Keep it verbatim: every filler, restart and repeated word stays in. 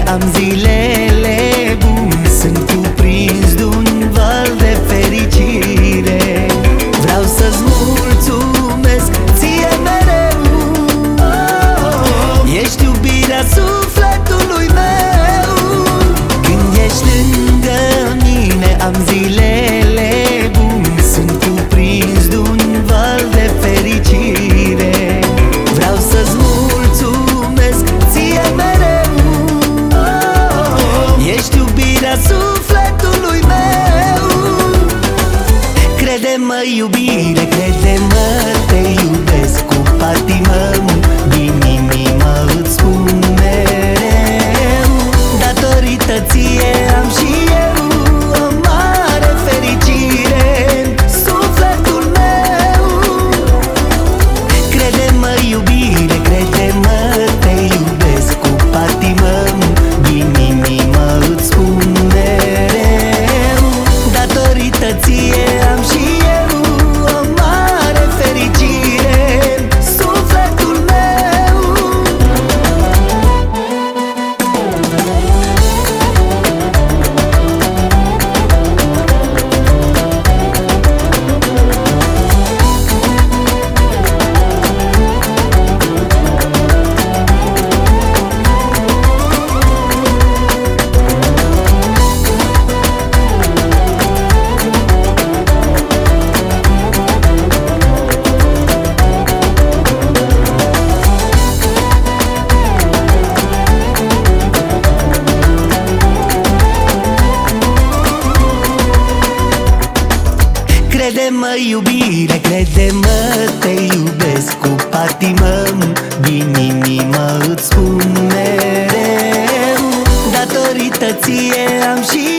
am zilele bune, sunt cuprins de-un val de fericire. Vreau să-ți mulțumesc ție mereu, ești iubirea sufletului meu. Când ești lângă mine am zilele bune, sunt cuprins de-un val de fericire. Vreau să-ți mulțumesc ție mereu, ești iubirea sufletului meu. Crede-mă iubire, crede-mă, te iubesc cu patimă, din inimă îți spun mereu. Datorită ție am și eu o mare fericire în sufletul meu. Crede-mă iubire, crede-mă, te iubesc cu patimă, din inimă îți spun mereu. Datorită ție am și eu o mare fericire în sufletul meu. Crede-mă iubire, crede-mă, te iubesc cu patimă, din inimă îți spun mereu. Datorită ție am și